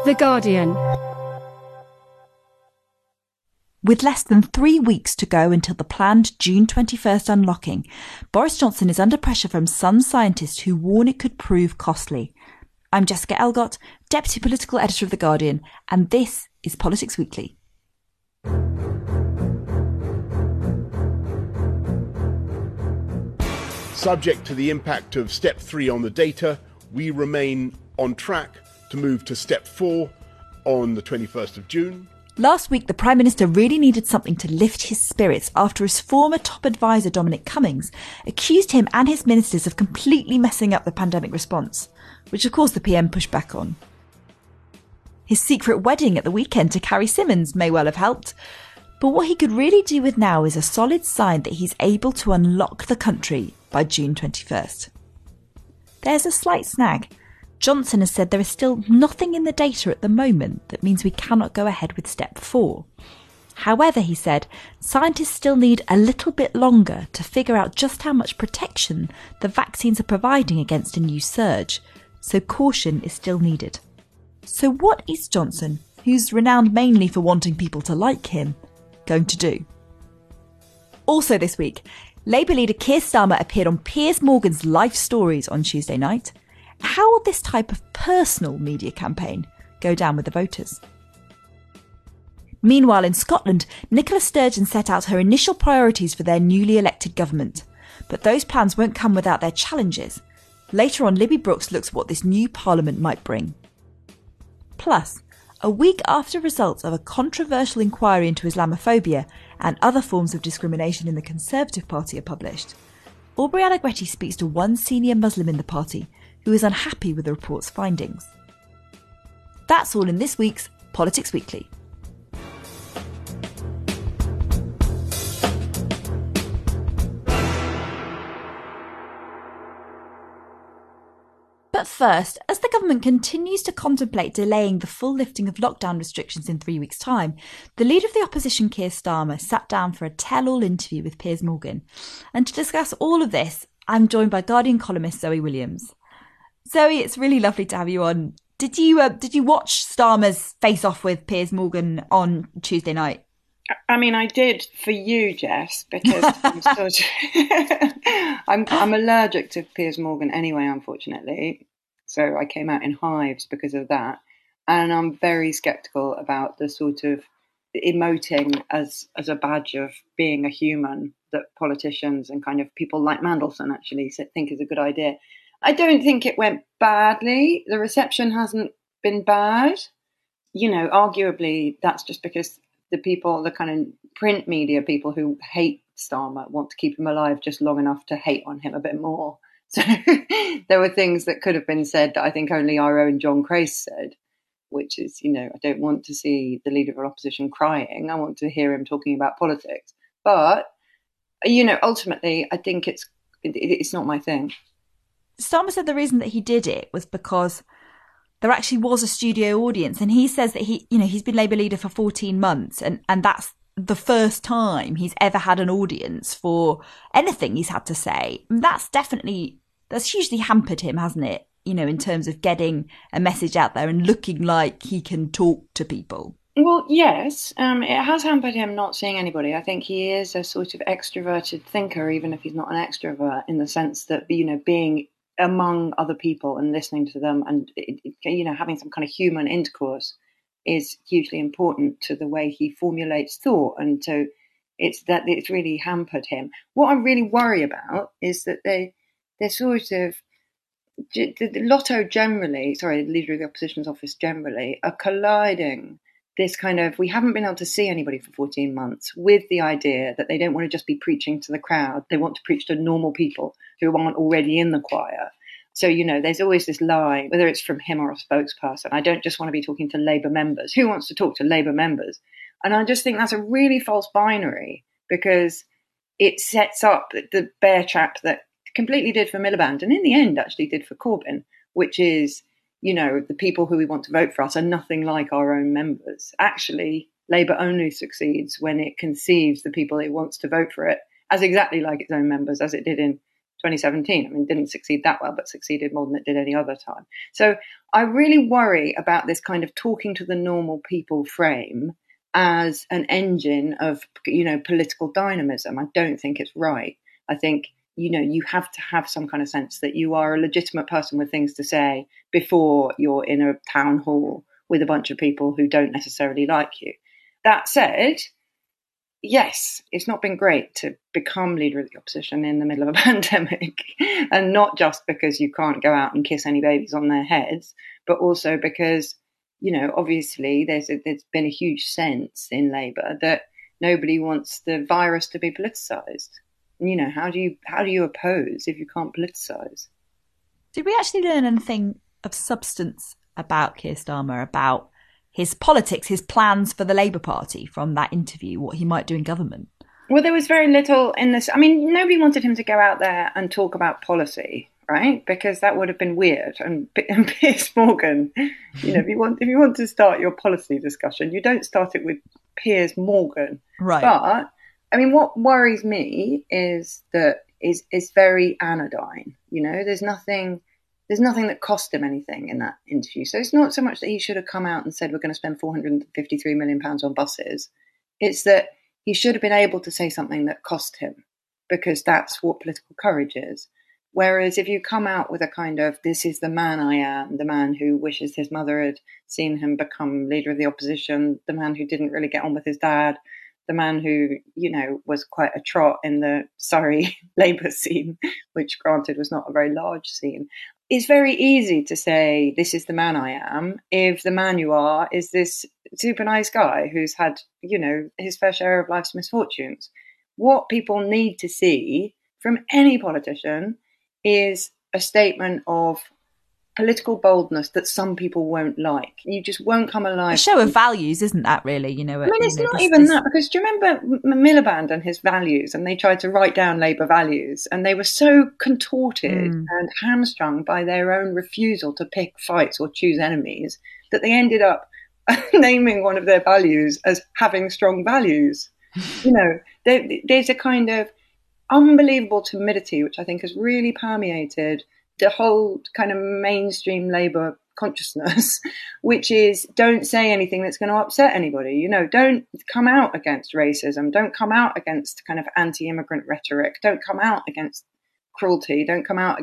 The Guardian. With less than 3 weeks to go until the planned June 21st unlocking, Boris Johnson is under pressure from some scientists who warn it could prove costly. I'm Jessica Elgott, Deputy Political Editor of The Guardian, and this is Politics Weekly. Subject to the impact of Step 3 on the data, we remain on track to move to Step 4 on the 21st of June. Last week, the Prime Minister really needed something to lift his spirits after his former top advisor, Dominic Cummings, accused him and his ministers of completely messing up the pandemic response, which of course the PM pushed back on. His secret wedding at the weekend to Carrie Symonds may well have helped, but what he could really do with now is a solid sign that he's able to unlock the country by June 21st. There's a slight snag. Johnson has said there is still nothing in the data at the moment that means we cannot go ahead with Step 4. However, he said, scientists still need a little bit longer to figure out just how much protection the vaccines are providing against a new surge, so caution is still needed. So what is Johnson, who's renowned mainly for wanting people to like him, going to do? Also this week, Labour leader Keir Starmer appeared on Piers Morgan's Life Stories on Tuesday night. How will this type of personal media campaign go down with the voters? Meanwhile, in Scotland, Nicola Sturgeon set out her initial priorities for their newly elected government. But those plans won't come without their challenges. Later on, Libby Brooks looks at what this new parliament might bring. Plus, a week after results of a controversial inquiry into Islamophobia and other forms of discrimination in the Conservative Party are published, Aubrey Allegretti speaks to one senior Muslim in the party who is unhappy with the report's findings. That's all in this week's Politics Weekly. But first, as the government continues to contemplate delaying the full lifting of lockdown restrictions in 3 weeks' time, the leader of the opposition, Keir Starmer, sat down for a tell-all interview with Piers Morgan. And to discuss all of this, I'm joined by Guardian columnist Zoe Williams. Zoe, it's really lovely to have you on. Did you watch Starmer's face-off with Piers Morgan on Tuesday night? I mean, I did for you, Jess, because I'm allergic to Piers Morgan anyway, unfortunately. So I came out in hives because of that. And I'm very sceptical about the sort of emoting as a badge of being a human that politicians and kind of people like Mandelson actually think is a good idea. I don't think it went badly. The reception hasn't been bad. You know, arguably, that's just because the kind of print media people who hate Starmer want to keep him alive just long enough to hate on him a bit more. So there were things that could have been said that I think only our own John Crace said, which is, you know, I don't want to see the leader of an opposition crying. I want to hear him talking about politics. But, you know, ultimately, I think it's not my thing. Starmer said the reason that he did it was because there actually was a studio audience, and he says that he's been Labour leader for 14 months, and that's the first time he's ever had an audience for anything he's had to say. That's hugely hampered him, hasn't it? You know, in terms of getting a message out there and looking like he can talk to people. Well, yes, it has hampered him not seeing anybody. I think he is a sort of extroverted thinker, even if he's not an extrovert, in the sense that, you know, being among other people and listening to them and, you know, having some kind of human intercourse is hugely important to the way he formulates thought. And so it's really hampered him. What I really worry about is that they're sort of, the Lotto generally, the leader of the opposition's office generally, are colliding this kind of, we haven't been able to see anybody for 14 months, with the idea that they don't want to just be preaching to the crowd. They want to preach to normal people who aren't already in the choir. So, you know, there's always this lie, whether it's from him or a spokesperson. I don't just want to be talking to Labour members. Who wants to talk to Labour members? And I just think that's a really false binary, because it sets up the bear trap that completely did for Miliband, and in the end actually did for Corbyn, which is, you know, the people who we want to vote for us are nothing like our own members. Actually, Labour only succeeds when it conceives the people it wants to vote for it as exactly like its own members, as it did in 2017. I mean, didn't succeed that well, but succeeded more than it did any other time. So I really worry about this kind of talking to the normal people frame as an engine of, political dynamism. I don't think it's right. I think, you have to have some kind of sense that you are a legitimate person with things to say before you're in a town hall with a bunch of people who don't necessarily like you. That said, yes, it's not been great to become leader of the opposition in the middle of a pandemic, and not just because you can't go out and kiss any babies on their heads, but also because, obviously there's been a huge sense in Labour that nobody wants the virus to be politicised. How do you oppose if you can't politicise? Did we actually learn anything of substance about Keir Starmer, about his politics, his plans for the Labour Party from that interview, what he might do in government? Well, there was very little in this. I mean, nobody wanted him to go out there and talk about policy, right? Because that would have been weird. And Piers Morgan, if you want to start your policy discussion, you don't start it with Piers Morgan. Right. But, I mean, what worries me is that it's very anodyne. There's nothing that cost him anything in that interview. So it's not so much that he should have come out and said, we're going to spend £453 million on buses. It's that he should have been able to say something that cost him, because that's what political courage is. Whereas if you come out with a kind of, this is the man I am, the man who wishes his mother had seen him become leader of the opposition, the man who didn't really get on with his dad, the man who, was quite a trot in the Surrey Labour scene, which granted was not a very large scene. It's very easy to say, this is the man I am, if the man you are is this super nice guy who's had, his fair share of life's misfortunes. What people need to see from any politician is a statement of political boldness that some people won't like. You just won't come alive. A show of values, isn't that really? It's not even that, because do you remember Miliband and his values? And they tried to write down Labour values, and they were so contorted and hamstrung by their own refusal to pick fights or choose enemies that they ended up naming one of their values as having strong values. There's a kind of unbelievable timidity which I think has really permeated the whole kind of mainstream Labour consciousness, which is, don't say anything that's going to upset anybody. Don't come out against racism. Don't come out against kind of anti-immigrant rhetoric. Don't come out against cruelty. Don't come out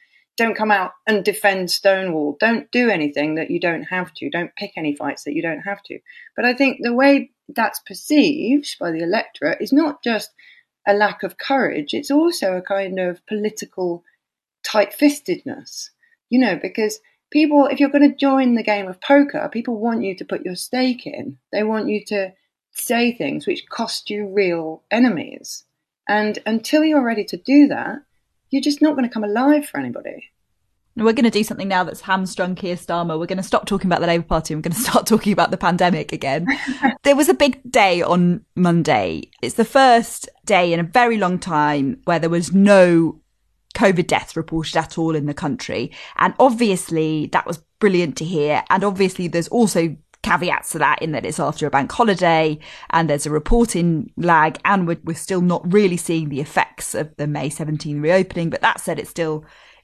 and defend Stonewall. Don't do anything that you don't have to. Don't pick any fights that you don't have to. But I think the way that's perceived by the electorate is not just a lack of courage. It's also a kind of political tight-fistedness, because people, if you're going to join the game of poker, people want you to put your stake in. They want you to say things which cost you real enemies. And until you're ready to do that, you're just not going to come alive for anybody. We're going to do something now that's hamstrung Keir Starmer. We're going to stop talking about the Labour Party. We're going to start talking about the pandemic again. There was a big day on Monday. It's the first day in a very long time where there was no COVID deaths reported at all in the country. And obviously that was brilliant to hear. And obviously there's also caveats to that, in that it's after a bank holiday and there's a reporting lag, and we're still not really seeing the effects of the May 17 reopening. But that said, it's still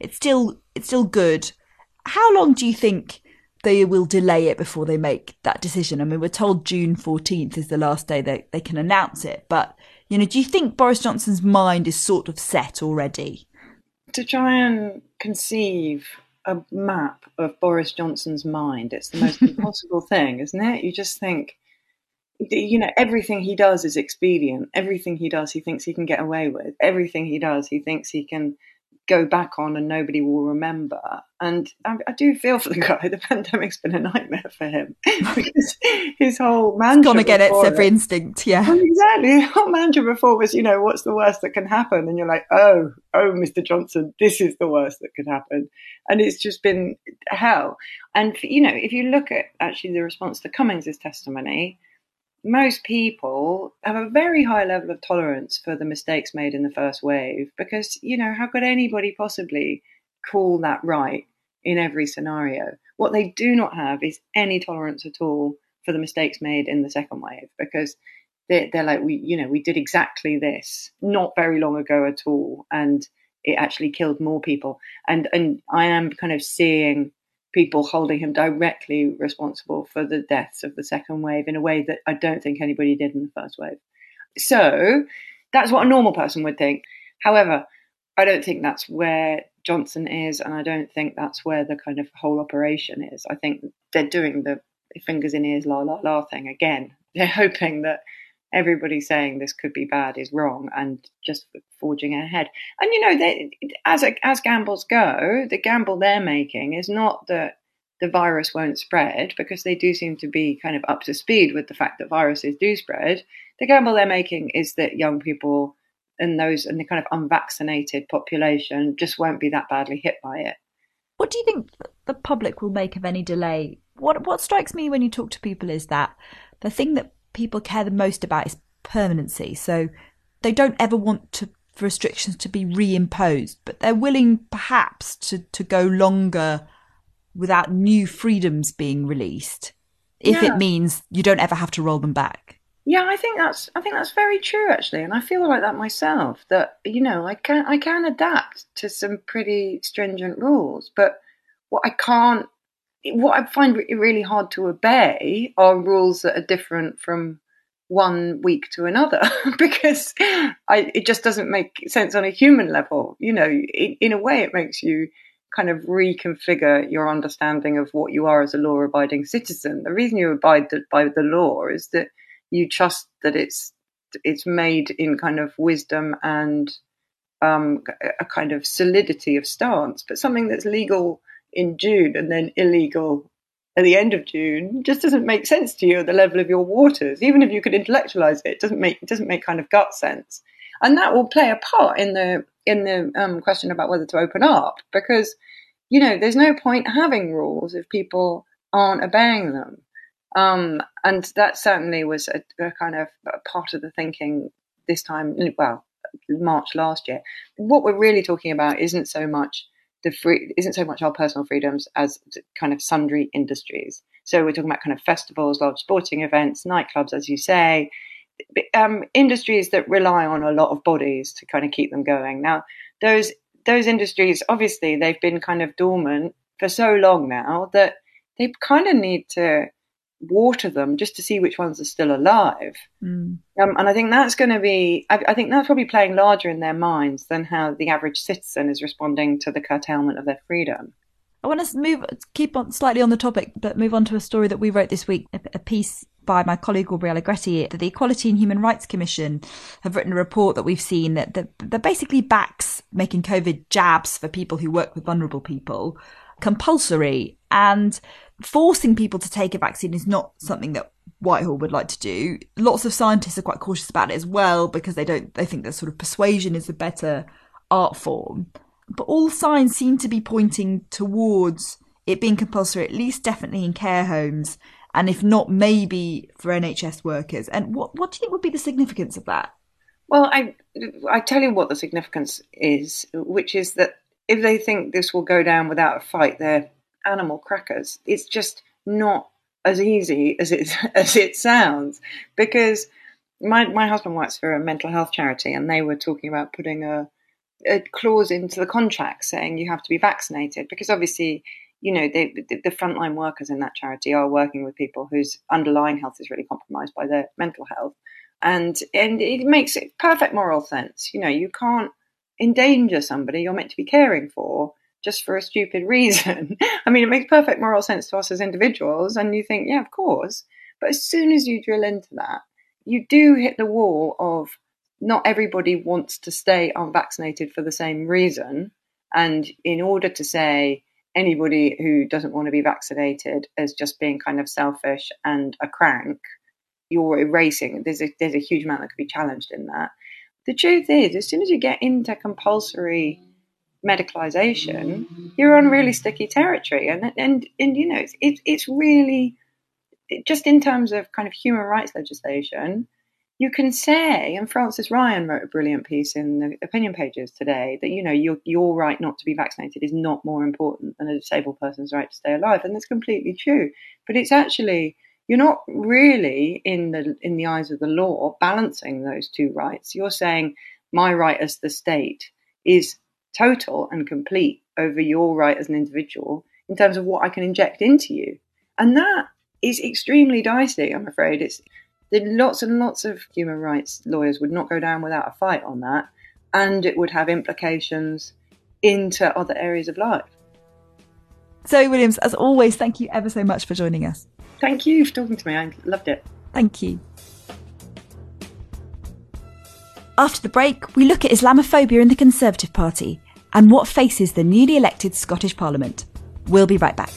good. How long do you think they will delay it before they make that decision? I mean, we're told June 14th is the last day that they can announce it. But, do you think Boris Johnson's mind is sort of set already? To try and conceive a map of Boris Johnson's mind, it's the most impossible thing, isn't it? You just think, everything he does is expedient. Everything he does, he thinks he can get away with. Everything he does, he thinks he can go back on and nobody will remember. And I do feel for the guy. The pandemic's been a nightmare for him because his whole mantra, it's gone against every instinct. Yeah, well, exactly. His whole mantra before was, what's the worst that can happen? And you're like, oh, Mr. Johnson, this is the worst that could happen. And it's just been hell. And if you look at actually the response to Cummings' testimony, most people have a very high level of tolerance for the mistakes made in the first wave, because, how could anybody possibly call that right in every scenario? What they do not have is any tolerance at all for the mistakes made in the second wave, because they're like, we did exactly this not very long ago at all. And it actually killed more people. And I am kind of seeing people holding him directly responsible for the deaths of the second wave in a way that I don't think anybody did in the first wave. So that's what a normal person would think. However, I don't think that's where Johnson is, and I don't think that's where the kind of whole operation is. I think they're doing the fingers in ears, la, la, la thing again. They're hoping that everybody saying this could be bad is wrong and just forging ahead. And, you know, as gambles go, the gamble they're making is not that the virus won't spread, because they do seem to be kind of up to speed with the fact that viruses do spread. The gamble they're making is that young people and the kind of unvaccinated population just won't be that badly hit by it. What do you think the public will make of any delay? What strikes me when you talk to people is that the thing that people care the most about is permanency. So they don't ever want for restrictions to be reimposed, but they're willing perhaps to go longer without new freedoms being released, if it means you don't ever have to roll them back. Yeah, I think that's very true, actually, and I feel like that myself. That, you know, I can adapt to some pretty stringent rules, but what I find really hard to obey are rules that are different from one week to another, because it just doesn't make sense on a human level. You know, in a way, it makes you kind of reconfigure your understanding of what you are as a law-abiding citizen. The reason you abide by the law is that you trust that it's made in kind of wisdom and a kind of solidity of stance. But something that's legal in June and then illegal at the end of June just doesn't make sense to you at the level of your waters. Even if you could intellectualize it, it doesn't make kind of gut sense. And that will play a part in the question about whether to open up, because, you know, there's no point having rules if people aren't obeying them. And that certainly was a kind of a part of the thinking this time, well, March last year. What we're really talking about isn't so much our personal freedoms as kind of sundry industries. So we're talking about kind of festivals, large sporting events, nightclubs, as you say, industries that rely on a lot of bodies to kind of keep them going. Now, those industries, obviously, they've been kind of dormant for so long now that they kind of need to water them just to see which ones are still alive. And I think that's going to be, I think that's probably playing larger in their minds than how the average citizen is responding to the curtailment of their freedom. I want to keep on slightly on the topic, but move on to a story that we wrote this week, a piece by my colleague Gabriella Gretti. The Equality and Human Rights Commission have written a report that we've seen that basically backs making COVID jabs for people who work with vulnerable people compulsory, and forcing people to take a vaccine is not something that Whitehall would like to do. Lots of scientists are quite cautious about it as well, because they think that sort of persuasion is a better art form. But all signs seem to be pointing towards it being compulsory, at least definitely in care homes, and if not, maybe for NHS workers. And what do you think would be the significance of that? Well, I tell you what the significance is, which is that if they think this will go down without a fight, they're animal crackers. It's just not as easy as it sounds, because my husband works for a mental health charity, and they were talking about putting a clause into the contract saying you have to be vaccinated, because obviously, you know, the frontline workers in that charity are working with people whose underlying health is really compromised by their mental health, and it makes perfect moral sense. You know, you can't endanger somebody you're meant to be caring for just for a stupid reason. I mean, it makes perfect moral sense to us as individuals, and you think, yeah, of course. But as soon as you drill into that, you do hit the wall of not everybody wants to stay unvaccinated for the same reason. And in order to say anybody who doesn't want to be vaccinated as just being kind of selfish and a crank, you're erasing. There's a huge amount that could be challenged in that. The truth is, as soon as you get into compulsory medicalisation, you're on really sticky territory, and you know, it's really just in terms of kind of human rights legislation. You can say, and Frances Ryan wrote a brilliant piece in the opinion pages today, that, you know, your right not to be vaccinated is not more important than a disabled person's right to stay alive, and that's completely true. But it's actually, you're not really in the eyes of the law balancing those two rights. You're saying my right as the state is total and complete over your right as an individual in terms of what I can inject into you. And that is extremely dicey, I'm afraid. Lots and lots of human rights lawyers would not go down without a fight on that, and it would have implications into other areas of life. Zoe Williams, as always, thank you ever so much for joining us. Thank you for talking to me. I loved it. Thank you. After the break, we look at Islamophobia in the Conservative Party and what faces the newly elected Scottish Parliament. We'll be right back.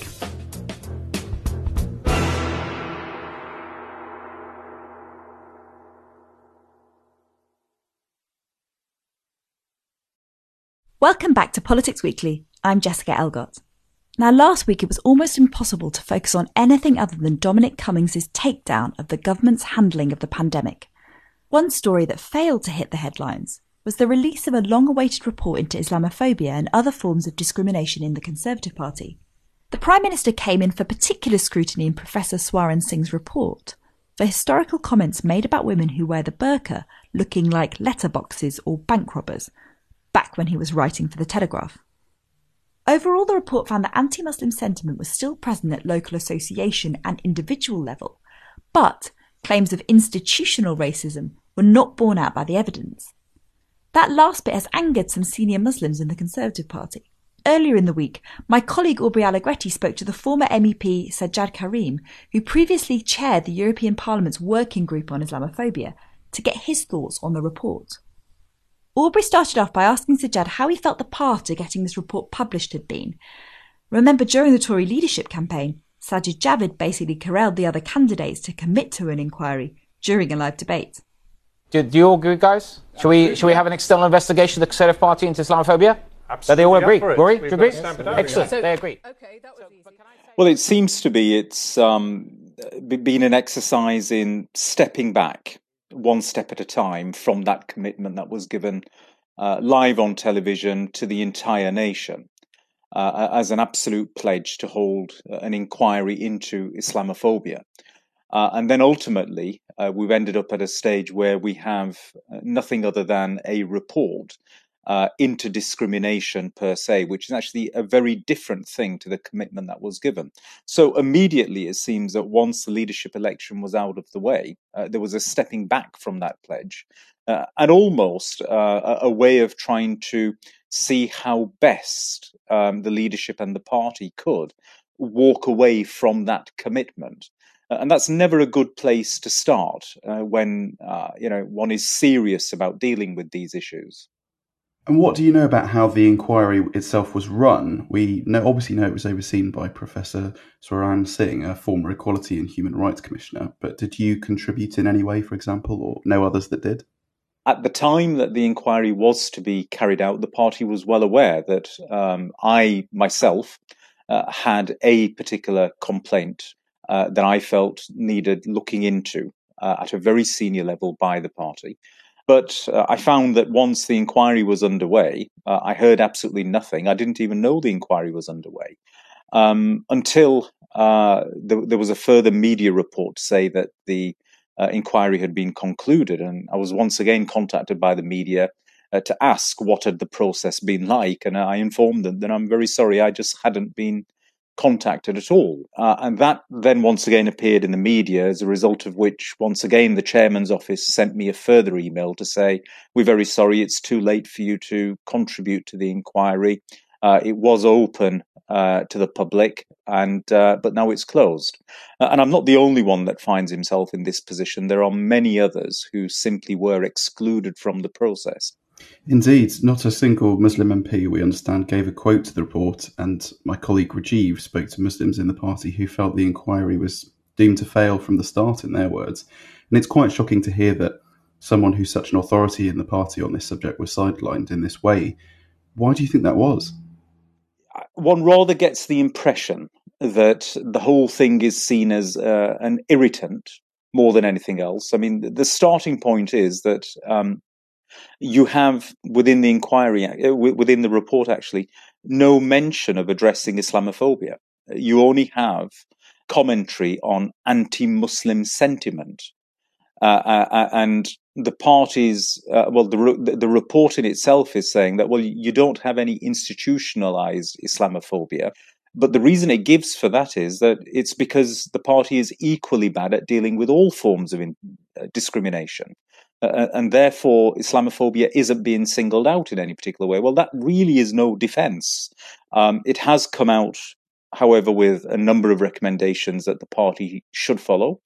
Welcome back to Politics Weekly. I'm Jessica Elgott. Now, last week it was almost impossible to focus on anything other than Dominic Cummings' takedown of the government's handling of the pandemic. One story that failed to hit the headlines was the release of a long-awaited report into Islamophobia and other forms of discrimination in the Conservative Party. The Prime Minister came in for particular scrutiny in Professor Swaran Singh's report for historical comments made about women who wear the burqa looking like letterboxes or bank robbers, back when he was writing for The Telegraph. Overall, the report found that anti-Muslim sentiment was still present at local association and individual level, but claims of institutional racism were not borne out by the evidence. That last bit has angered some senior Muslims in the Conservative Party. Earlier in the week, my colleague Aubrey Allegretti spoke to the former MEP Sajjad Karim, who previously chaired the European Parliament's Working Group on Islamophobia, to get his thoughts on the report. Aubrey started off by asking Sajjad how he felt the path to getting this report published had been. Remember, during the Tory leadership campaign, Sajid Javid basically corralled the other candidates to commit to an inquiry during a live debate. Do you all agree, guys? Should we have an external investigation of the Conservative Party into Islamophobia? Absolutely. That they all agree. Rory, do you agree? Excellent. They agree. Okay, that was easy. Well, it seems to be it's been an exercise in stepping back one step at a time from that commitment that was given live on television to the entire nation as an absolute pledge to hold an inquiry into Islamophobia. And then ultimately, we've ended up at a stage where we have nothing other than a report into discrimination per se, which is actually a very different thing to the commitment that was given. So immediately it seems that once the leadership election was out of the way, there was a stepping back from that pledge and almost a way of trying to see how best the leadership and the party could walk away from that commitment. And that's never a good place to start when one is serious about dealing with these issues. And what do you know about how the inquiry itself was run? We obviously know it was overseen by Professor Swaran Singh, a former Equality and Human Rights Commissioner, but did you contribute in any way, for example, or know others that did? At the time that the inquiry was to be carried out, the party was well aware that I myself had a particular complaint that I felt needed looking into at a very senior level by the party. But I found that once the inquiry was underway, I heard absolutely nothing. I didn't even know the inquiry was underway until there was a further media report to say that the inquiry had been concluded. And I was once again contacted by the media to ask what had the process been like. And I informed them that I'm very sorry, I just hadn't been contacted at all. And that then once again appeared in the media, as a result of which, once again, the chairman's office sent me a further email to say, we're very sorry, it's too late for you to contribute to the inquiry. It was open to the public, but now it's closed. And I'm not the only one that finds himself in this position. There are many others who simply were excluded from the process. Indeed, not a single Muslim MP, we understand, gave a quote to the report, and my colleague Rajiv spoke to Muslims in the party who felt the inquiry was doomed to fail from the start, in their words. And it's quite shocking to hear that someone who's such an authority in the party on this subject was sidelined in this way. Why do you think that was? One rather gets the impression that the whole thing is seen as an irritant more than anything else. I mean, the starting point is that you have within the inquiry, within the report actually, no mention of addressing Islamophobia. You only have commentary on anti-Muslim sentiment. And the parties, the report in itself is saying that, well, you don't have any institutionalized Islamophobia. But the reason it gives for that is that it's because the party is equally bad at dealing with all forms of discrimination. And therefore, Islamophobia isn't being singled out in any particular way. Well, that really is no defense. It has come out, however, with a number of recommendations that the party should follow.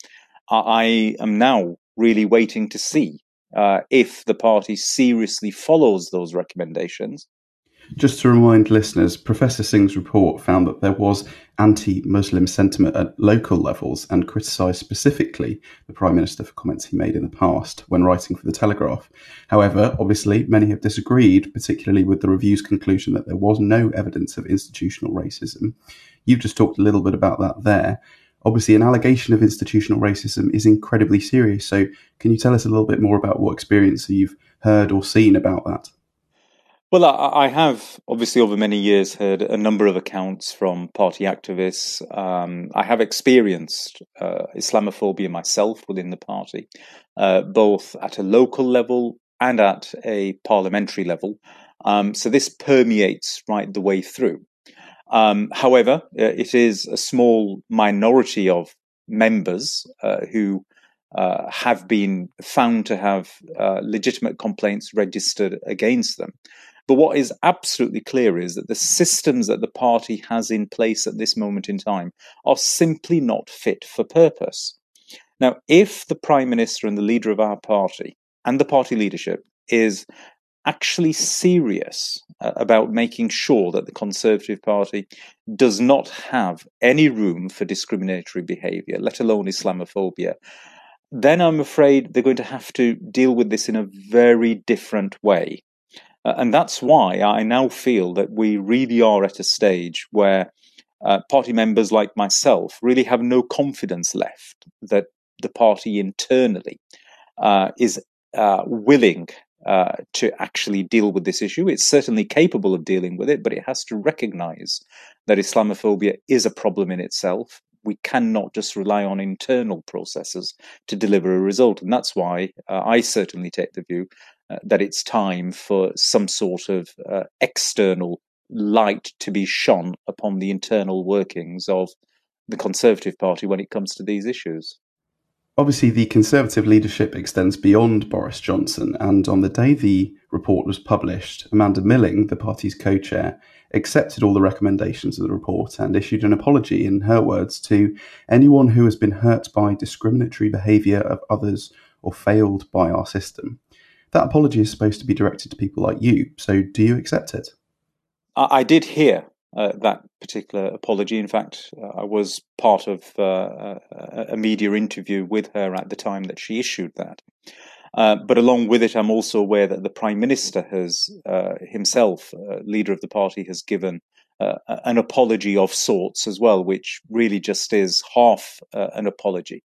I am now really waiting to see if the party seriously follows those recommendations. Just to remind listeners, Professor Singh's report found that there was anti-Muslim sentiment at local levels and criticised specifically the Prime Minister for comments he made in the past when writing for The Telegraph. However, obviously, many have disagreed, particularly with the review's conclusion that there was no evidence of institutional racism. You've just talked a little bit about that there. Obviously, an allegation of institutional racism is incredibly serious. So can you tell us a little bit more about what experience you've heard or seen about that? Well, I have obviously over many years heard a number of accounts from party activists. I have experienced Islamophobia myself within the party, both at a local level and at a parliamentary level. So this permeates right the way through. However, it is a small minority of members who have been found to have legitimate complaints registered against them. But what is absolutely clear is that the systems that the party has in place at this moment in time are simply not fit for purpose. Now, if the Prime Minister and the leader of our party and the party leadership is actually serious about making sure that the Conservative Party does not have any room for discriminatory behaviour, let alone Islamophobia, then I'm afraid they're going to have to deal with this in a very different way. And that's why I now feel that we really are at a stage where party members like myself really have no confidence left that the party internally is willing to actually deal with this issue. It's certainly capable of dealing with it, but it has to recognise that Islamophobia is a problem in itself. We cannot just rely on internal processes to deliver a result. And that's why I certainly take the view that it's time for some sort of external light to be shone upon the internal workings of the Conservative Party when it comes to these issues. Obviously, the Conservative leadership extends beyond Boris Johnson, and on the day the report was published, Amanda Milling, the party's co-chair, accepted all the recommendations of the report and issued an apology, in her words, to anyone who has been hurt by discriminatory behaviour of others or failed by our system. That apology is supposed to be directed to people like you, so do you accept it? I did hear that particular apology. In fact, I was part of a media interview with her at the time that she issued that. But along with it, I'm also aware that the Prime Minister has himself, leader of the party, has given an apology of sorts as well, which really just is half an apology.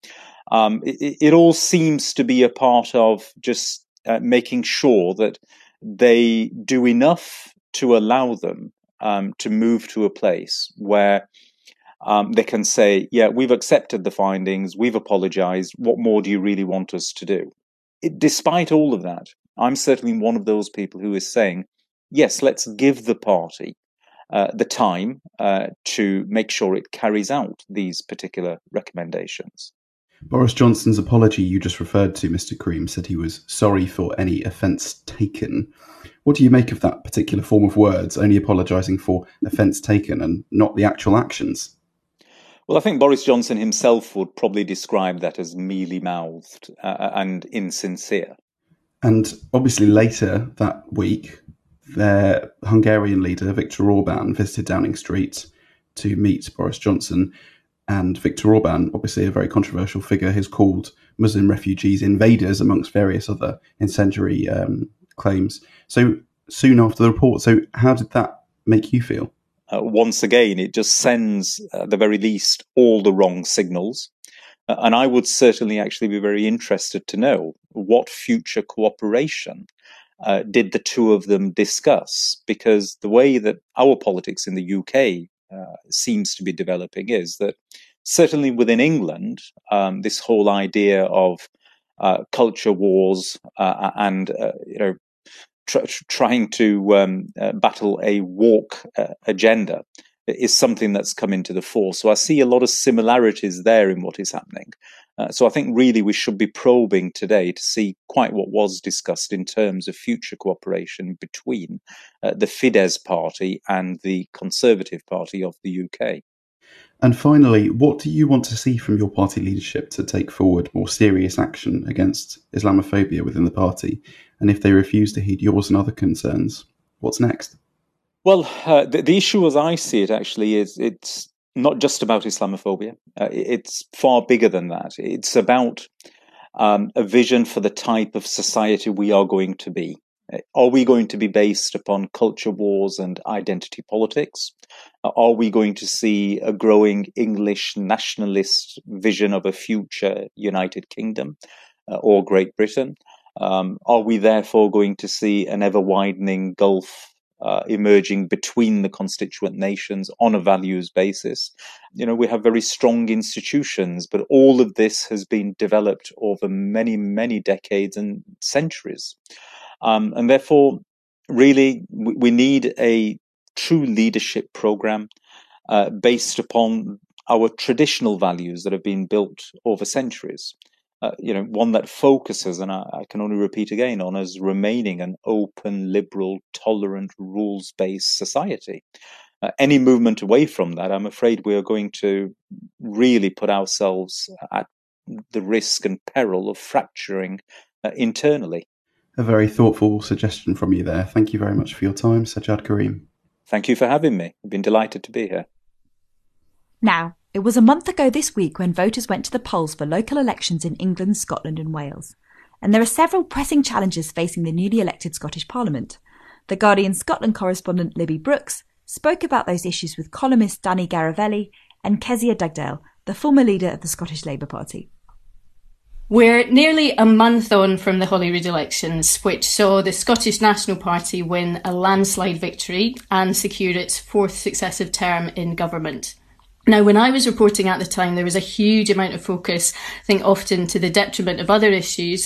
It all seems to be a part of just making sure that they do enough to allow them to move to a place where they can say, yeah, we've accepted the findings, we've apologised, what more do you really want us to do? Despite all of that, I'm certainly one of those people who is saying, yes, let's give the party the time to make sure it carries out these particular recommendations. Boris Johnson's apology you just referred to, Mr. Cream, said he was sorry for any offence taken. What do you make of that particular form of words, only apologising for offence taken and not the actual actions? Well, I think Boris Johnson himself would probably describe that as mealy-mouthed and insincere. And obviously later that week, their Hungarian leader, Viktor Orban, visited Downing Street to meet Boris Johnson. And Viktor Orban, obviously a very controversial figure, has called Muslim refugees invaders, amongst various other incendiary claims. So soon after the report, so how did that make you feel? Once again, it just sends, at the very least, all the wrong signals. And I would certainly actually be very interested to know what future cooperation did the two of them discuss, because the way that our politics in the UK seems to be developing is that certainly within England, this whole idea of culture wars and trying to battle a woke agenda is something that's come into the fore. So I see a lot of similarities there in what is happening. So I think really we should be probing today to see quite what was discussed in terms of future cooperation between the Fidesz party and the Conservative Party of the UK. And finally, what do you want to see from your party leadership to take forward more serious action against Islamophobia within the party? And if they refuse to heed yours and other concerns, what's next? Well, the issue as I see it actually is it's not just about Islamophobia. It's far bigger than that. It's about a vision for the type of society we are going to be. Are we going to be based upon culture wars and identity politics? Are we going to see a growing English nationalist vision of a future United Kingdom or Great Britain? Are we therefore going to see an ever-widening gulf emerging between the constituent nations on a values basis? We have very strong institutions, but all of this has been developed over many, many decades and centuries. And therefore, really, we need a true leadership program based upon our traditional values that have been built over centuries. One that focuses, and I can only repeat again, on us remaining an open, liberal, tolerant, rules-based society. Any movement away from that, I'm afraid we are going to really put ourselves at the risk and peril of fracturing internally. A very thoughtful suggestion from you there. Thank you very much for your time, Sajjad Karim. Thank you for having me. I've been delighted to be here. Now, it was a month ago this week when voters went to the polls for local elections in England, Scotland and Wales. And there are several pressing challenges facing the newly elected Scottish Parliament. The Guardian Scotland correspondent Libby Brooks spoke about those issues with columnist Danny Garavelli and Kezia Dugdale, the former leader of the Scottish Labour Party. We're nearly a month on from the Holyrood elections, which saw the Scottish National Party win a landslide victory and secure its fourth successive term in government. Now, when I was reporting at the time, there was a huge amount of focus, I think often to the detriment of other issues,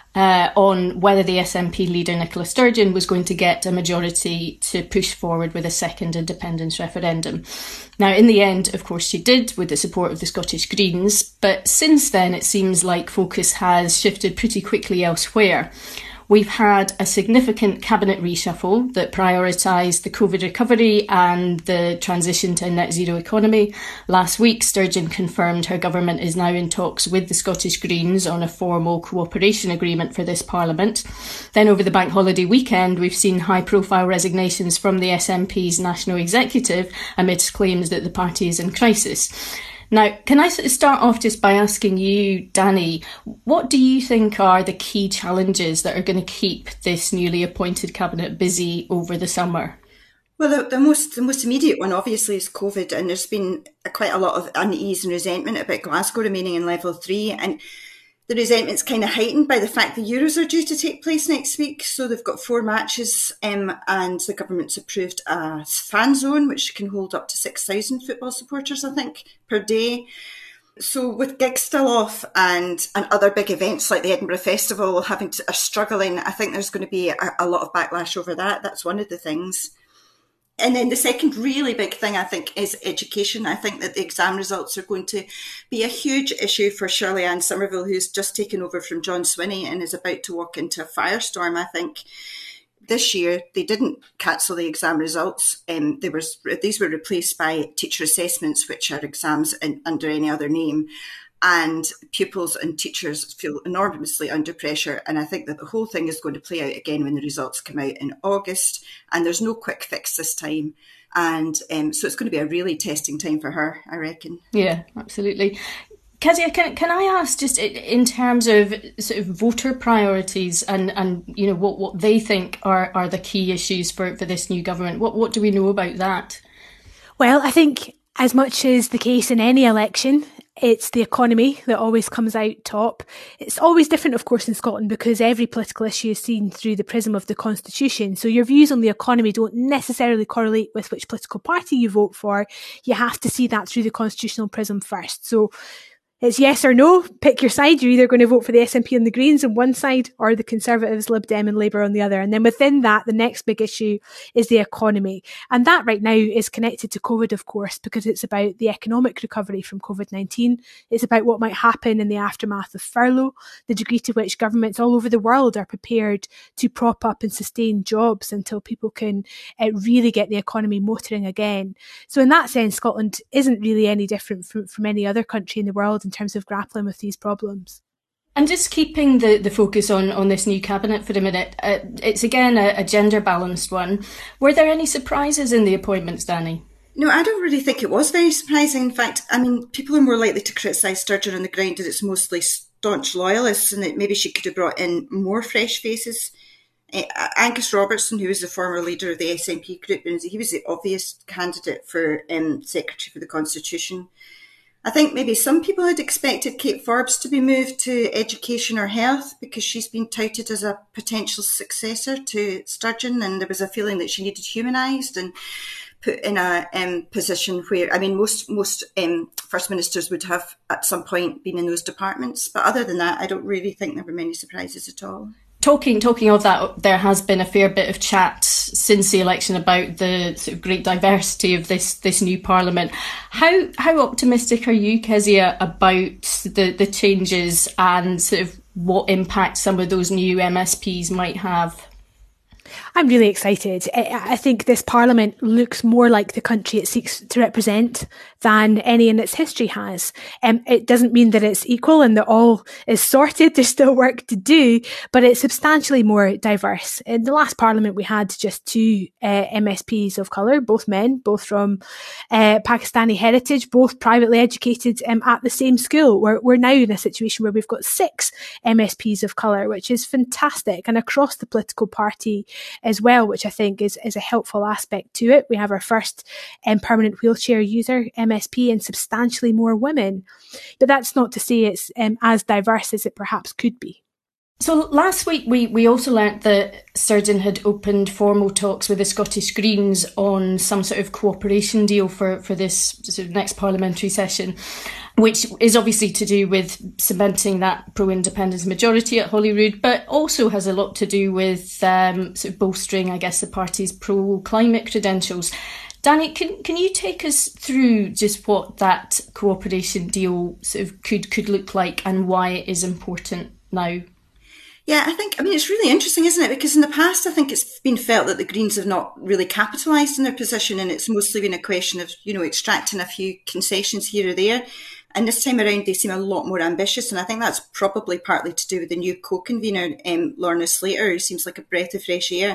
on whether the SNP leader Nicola Sturgeon was going to get a majority to push forward with a second independence referendum. Now, in the end, of course, she did with the support of the Scottish Greens, but since then it seems like focus has shifted pretty quickly elsewhere. We've had a significant cabinet reshuffle that prioritised the COVID recovery and the transition to a net zero economy. Last week, Sturgeon confirmed her government is now in talks with the Scottish Greens on a formal cooperation agreement for this Parliament. Then over the bank holiday weekend, we've seen high-profile resignations from the SNP's national executive amidst claims that the party is in crisis. Now, can I start off just by asking you, Danny, what do you think are the key challenges that are going to keep this newly appointed cabinet busy over the summer? Well, the most immediate one, obviously, is COVID, and there's been quite a lot of unease and resentment about Glasgow remaining in level 3, and the resentment's kind of heightened by the fact the Euros are due to take place next week. So they've got 4 matches and the government's approved a fan zone, which can hold up to 6,000 football supporters, I think, per day. So with gigs still off and other big events like the Edinburgh Festival are struggling, I think there's going to be a lot of backlash over that. That's one of the things. And then the second really big thing, I think, is education. I think that the exam results are going to be a huge issue for Shirley-Anne Somerville, who's just taken over from John Swinney and is about to walk into a firestorm, I think. This year, they didn't cancel the exam results. These were replaced by teacher assessments, which are exams under any other name. And pupils and teachers feel enormously under pressure. And I think that the whole thing is going to play out again when the results come out in August. And there's no quick fix this time. And so it's going to be a really testing time for her, I reckon. Yeah, absolutely. Kezia, can I ask, just in terms of sort of voter priorities and you know what they think are the key issues for this new government, what do we know about that? Well, I think as much as the case in any election, it's the economy that always comes out top. It's always different, of course, in Scotland because every political issue is seen through the prism of the Constitution. So your views on the economy don't necessarily correlate with which political party you vote for. You have to see that through the constitutional prism first. So It's yes or no. Pick your side. You're either going to vote for the SNP and the Greens on one side or the Conservatives, Lib Dem and Labour on the other. And then within that, the next big issue is the economy. And that right now is connected to COVID, of course, because it's about the economic recovery from COVID-19. It's about what might happen in the aftermath of furlough, the degree to which governments all over the world are prepared to prop up and sustain jobs until people can really get the economy motoring again. So in that sense, Scotland isn't really any different from any other country in the world in terms of grappling with these problems. And just keeping the focus on this new cabinet for a minute, it's again a gender-balanced one. Were there any surprises in the appointments, Danny? No, I don't really think it was very surprising. In fact, I mean, people are more likely to criticise Sturgeon on the ground that it's mostly staunch loyalists and that maybe she could have brought in more fresh faces. Angus Robertson, who was the former leader of the SNP group, he was the obvious candidate for Secretary for the Constitution. I think maybe some people had expected Kate Forbes to be moved to education or health because she's been touted as a potential successor to Sturgeon, and there was a feeling that she needed humanised and put in a position where, I mean, most First Ministers would have at some point been in those departments. But other than that, I don't really think there were many surprises at all. Talking of that, there has been a fair bit of chat since the election about the sort of great diversity of this new parliament. How optimistic are you, Kezia, about the changes and sort of what impact some of those new MSPs might have? I'm really excited. I think this parliament looks more like the country it seeks to represent than any in its history has. It doesn't mean that it's equal and that all is sorted. There's still work to do, but it's substantially more diverse. In the last parliament, we had just 2 MSPs of colour, both men, both from Pakistani heritage, both privately educated at the same school. We're now in a situation where we've got 6 MSPs of colour, which is fantastic, and across the political party as well, which I think is a helpful aspect to it. We have our first permanent wheelchair user MSP and substantially more women. But that's not to say it's as diverse as it perhaps could be. So last week we also learnt that Sturgeon had opened formal talks with the Scottish Greens on some sort of cooperation deal for this sort of next parliamentary session, which is obviously to do with cementing that pro-independence majority at Holyrood, but also has a lot to do with sort of bolstering, I guess, the party's pro-climate credentials. Danny, can you take us through just what that cooperation deal sort of could look like and why it is important now? Yeah, I mean, it's really interesting, isn't it? Because in the past, I think it's been felt that the Greens have not really capitalised on their position, and it's mostly been a question of, extracting a few concessions here or there. And this time around, they seem a lot more ambitious, and I think that's probably partly to do with the new co-convener, Lorna Slater, who seems like a breath of fresh air.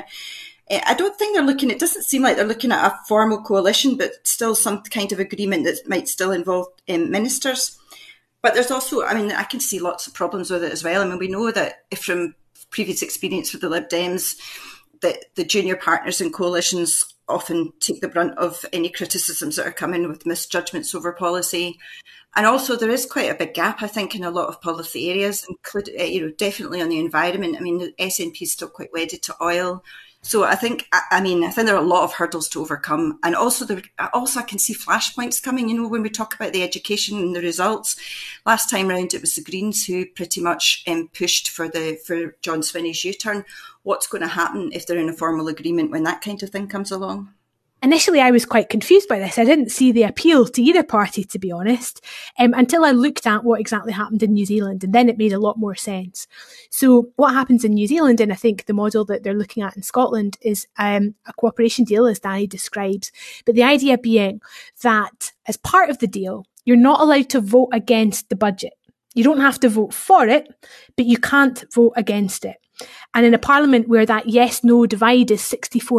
I don't think it doesn't seem like they're looking at a formal coalition, but still some kind of agreement that might still involve ministers. But there's also, I can see lots of problems with it as well. I mean, we know that from previous experience with the Lib Dems, that the junior partners in coalitions often take the brunt of any criticisms that are coming with misjudgments over policy. And also there is quite a big gap, I think, in a lot of policy areas, including, definitely on the environment. I mean, the SNP is still quite wedded to oil. So I think there are a lot of hurdles to overcome. And also I can see flashpoints coming, when we talk about the education and the results. Last time round, it was the Greens who pretty much pushed for John Swinney's U-turn. What's going to happen if they're in a formal agreement when that kind of thing comes along? Initially, I was quite confused by this. I didn't see the appeal to either party, to be honest, until I looked at what exactly happened in New Zealand, and then it made a lot more sense. So what happens in New Zealand, and I think the model that they're looking at in Scotland, is a cooperation deal, as Danny describes, but the idea being that as part of the deal, you're not allowed to vote against the budget. You don't have to vote for it, but you can't vote against it. And in a parliament where that yes-no divide is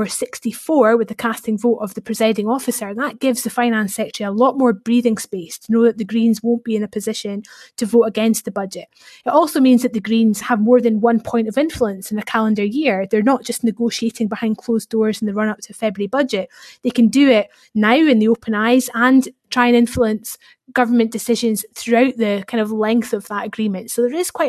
64-64 with the casting vote of the presiding officer, that gives the finance secretary a lot more breathing space to know that the Greens won't be in a position to vote against the budget. It also means that the Greens have more than 1 point of influence in a calendar year. They're not just negotiating behind closed doors in the run-up to February budget. They can do it now in the open eyes and try and influence government decisions throughout the kind of length of that agreement. So there is quite a bit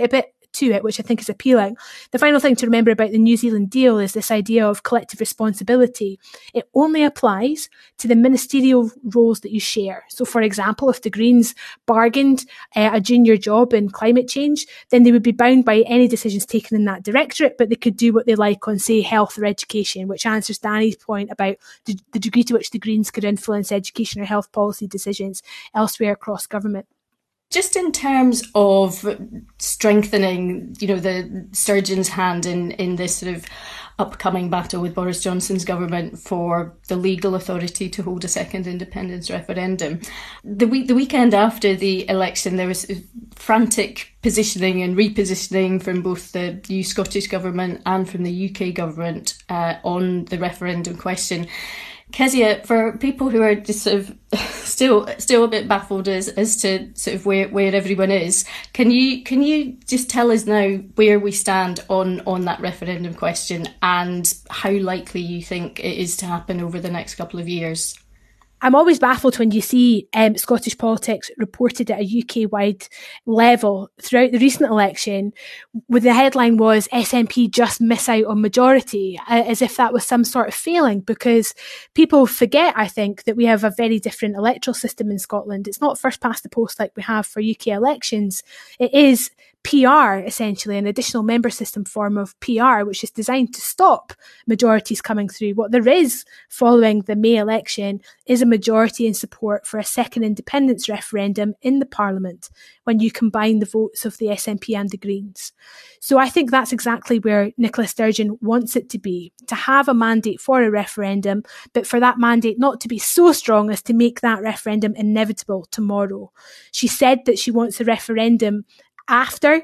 to it, which I think is appealing. The final thing to remember about the New Zealand deal is this idea of collective responsibility. It only applies to the ministerial roles that you share. So, for example, if the Greens bargained a junior job in climate change, then they would be bound by any decisions taken in that directorate, but they could do what they like on, say, health or education, which answers Danny's point about the degree to which the Greens could influence education or health policy decisions elsewhere across government. Just in terms of strengthening, the Sturgeon's hand in this sort of upcoming battle with Boris Johnson's government for the legal authority to hold a second independence referendum. The weekend after the election, there was frantic positioning and repositioning from both the new Scottish government and from the UK government on the referendum question. Kezia, for people who are just sort of still a bit baffled as to sort of where everyone is, can you just tell us now where we stand on that referendum question and how likely you think it is to happen over the next couple of years? I'm always baffled when you see Scottish politics reported at a UK-wide level throughout the recent election, where the headline was SNP just miss out on majority, as if that was some sort of failing, because people forget, I think, that we have a very different electoral system in Scotland. It's not first past the post like we have for UK elections. It is PR, essentially, an additional member system form of PR, which is designed to stop majorities coming through. What there is following the May election is a majority in support for a second independence referendum in the Parliament when you combine the votes of the SNP and the Greens. So I think that's exactly where Nicola Sturgeon wants it to be, to have a mandate for a referendum, but for that mandate not to be so strong as to make that referendum inevitable tomorrow. She said that she wants a referendum after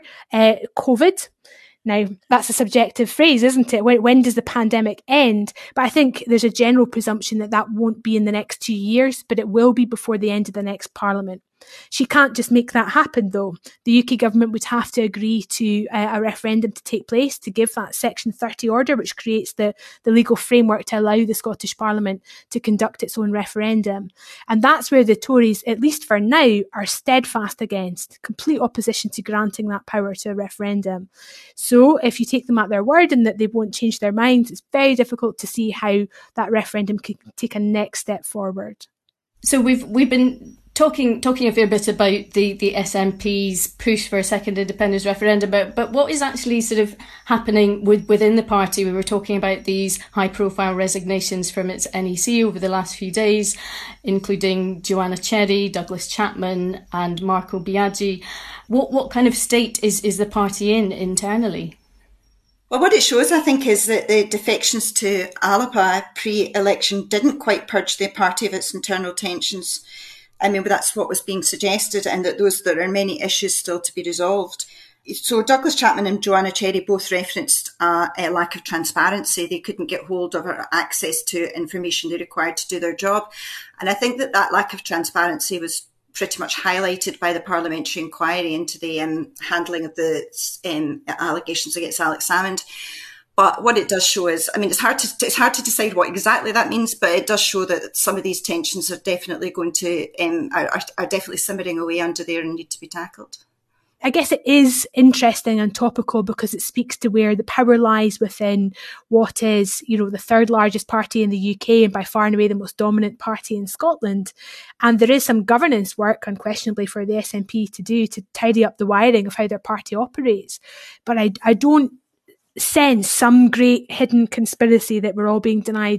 COVID. Now, that's a subjective phrase, isn't it? When does the pandemic end? But I think there's a general presumption that won't be in the next 2 years, but it will be before the end of the next Parliament. She can't just make that happen, though. The UK government would have to agree to a referendum to take place to give that Section 30 order, which creates the legal framework to allow the Scottish Parliament to conduct its own referendum. And that's where the Tories, at least for now, are steadfast against, complete opposition to granting that power to a referendum. So if you take them at their word and that they won't change their minds, it's very difficult to see how that referendum can take a next step forward. So we've been talking a fair bit about the SNP's push for a second independence referendum, but what is actually sort of happening within the party? We were talking about these high-profile resignations from its NEC over the last few days, including Joanna Cherry, Douglas Chapman and Marco Biaggi. What kind of state is the party in internally? Well, what it shows, I think, is that the defections to ALAPA pre-election didn't quite purge the party of its internal tensions. I mean, that's what was being suggested, and that there are many issues still to be resolved. So Douglas Chapman and Joanna Cherry both referenced a lack of transparency. They couldn't get hold of or access to information they required to do their job. And I think that lack of transparency was pretty much highlighted by the parliamentary inquiry into the handling of the allegations against Alex Salmond. But what it does show is, I mean, it's hard to decide what exactly that means, but it does show that some of these tensions are definitely going to are definitely simmering away under there and need to be tackled. I guess it is interesting and topical because it speaks to where the power lies within what is, the third largest party in the UK and by far and away the most dominant party in Scotland. And there is some governance work, unquestionably, for the SNP to do to tidy up the wiring of how their party operates. But I don't sense some great hidden conspiracy that we're all being denied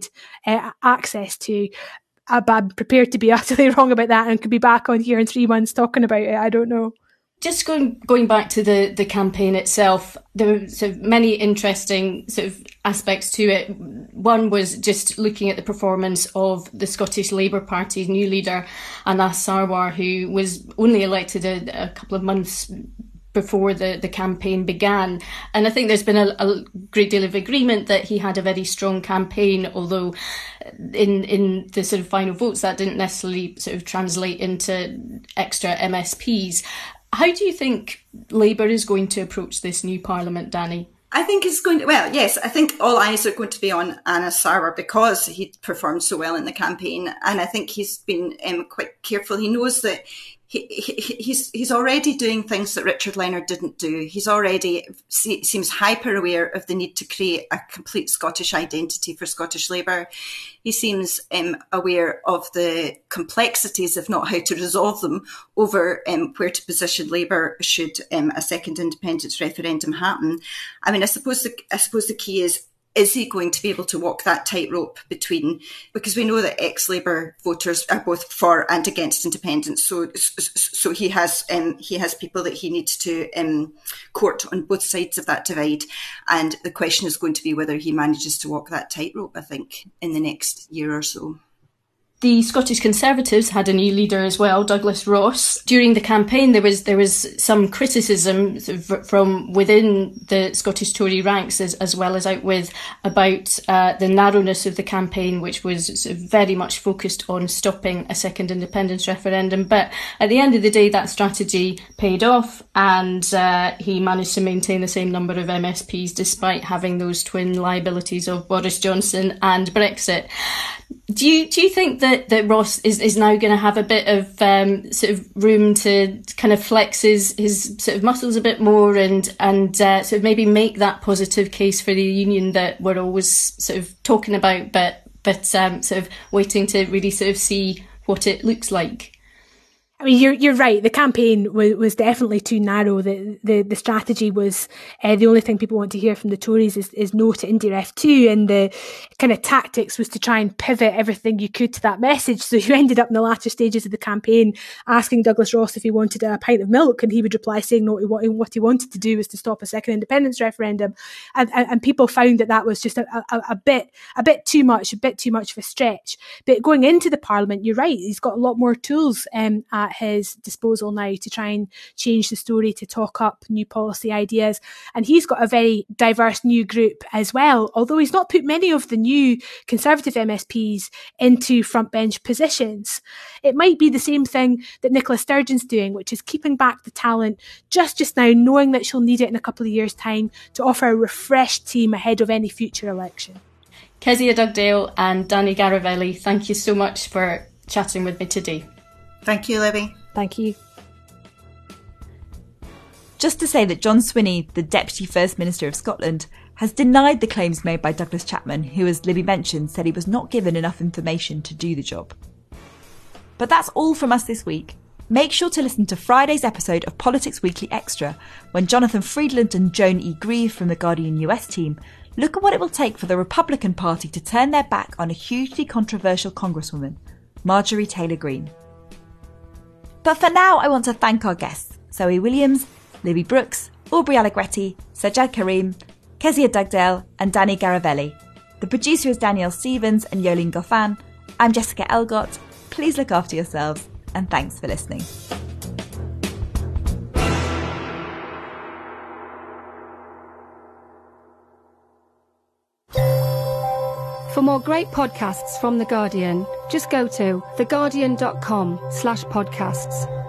access to. I'm prepared to be utterly wrong about that and could be back on here in 3 months talking about it. I don't know. Just going back to the campaign itself, there were sort of many interesting sort of aspects to it. One was just looking at the performance of the Scottish Labour Party's new leader, Anas Sarwar, who was only elected a couple of months before the campaign began. And I think there's been a great deal of agreement that he had a very strong campaign, although in the sort of final votes that didn't necessarily sort of translate into extra MSPs. How do you think Labour is going to approach this new Parliament, Danny? I think it's going to, well, yes, I think all eyes are going to be on Anas Sarwar because he performed so well in the campaign. And I think he's been quite careful. He knows that he's already doing things that Richard Leonard didn't do. He's already seems hyper aware of the need to create a complete Scottish identity for Scottish Labour. He seems aware of the complexities, if not how to resolve them, over where to position Labour should a second independence referendum happen. I mean, I suppose the key is he going to be able to walk that tightrope between, because we know that ex-Labour voters are both for and against independence. So he has people that he needs to court on both sides of that divide. And the question is going to be whether he manages to walk that tightrope, I think, in the next year or so. The Scottish Conservatives had a new leader as well, Douglas Ross. During the campaign, there was some criticism from within the Scottish Tory ranks as well as out with about the narrowness of the campaign, which was very much focused on stopping a second independence referendum. But at the end of the day, that strategy paid off, and he managed to maintain the same number of MSPs despite having those twin liabilities of Boris Johnson and Brexit. Do you think that Ross is now going to have a bit of sort of room to kind of flex his sort of muscles a bit more and sort of maybe make that positive case for the union that we're always sort of talking about, but sort of waiting to really sort of see what it looks like? I mean, you're right. The campaign was definitely too narrow. The strategy was the only thing people want to hear from the Tories is no to IndyRef 2, and the kind of tactics was to try and pivot everything you could to that message. So you ended up in the latter stages of the campaign asking Douglas Ross if he wanted a pint of milk, and he would reply saying no. What he wanted to do was to stop a second independence referendum, and people found that was just a bit too much of a stretch. But going into the Parliament, you're right. He's got a lot more tools at his disposal now to try and change the story, to talk up new policy ideas. And he's got a very diverse new group as well, although he's not put many of the new Conservative MSPs into frontbench positions. It might be the same thing that Nicola Sturgeon's doing, which is keeping back the talent just now, knowing that she'll need it in a couple of years' time to offer a refreshed team ahead of any future election. Kezia Dugdale and Danny Garavelli, thank you so much for chatting with me today. Thank you, Libby. Thank you. Just to say that John Swinney, the Deputy First Minister of Scotland, has denied the claims made by Douglas Chapman, who, as Libby mentioned, said he was not given enough information to do the job. But that's all from us this week. Make sure to listen to Friday's episode of Politics Weekly Extra, when Jonathan Friedland and Joan E. Grieve from the Guardian US team look at what it will take for the Republican Party to turn their back on a hugely controversial Congresswoman, Marjorie Taylor Greene. But for now, I want to thank our guests, Zoe Williams, Libby Brooks, Aubrey Allegretti, Sajjad Karim, Kezia Dugdale and Danny Garavelli. The producer is Danielle Stevens and Yolene Goffin. I'm Jessica Elgott. Please look after yourselves, and thanks for listening. For more great podcasts from The Guardian, just go to theguardian.com/podcasts.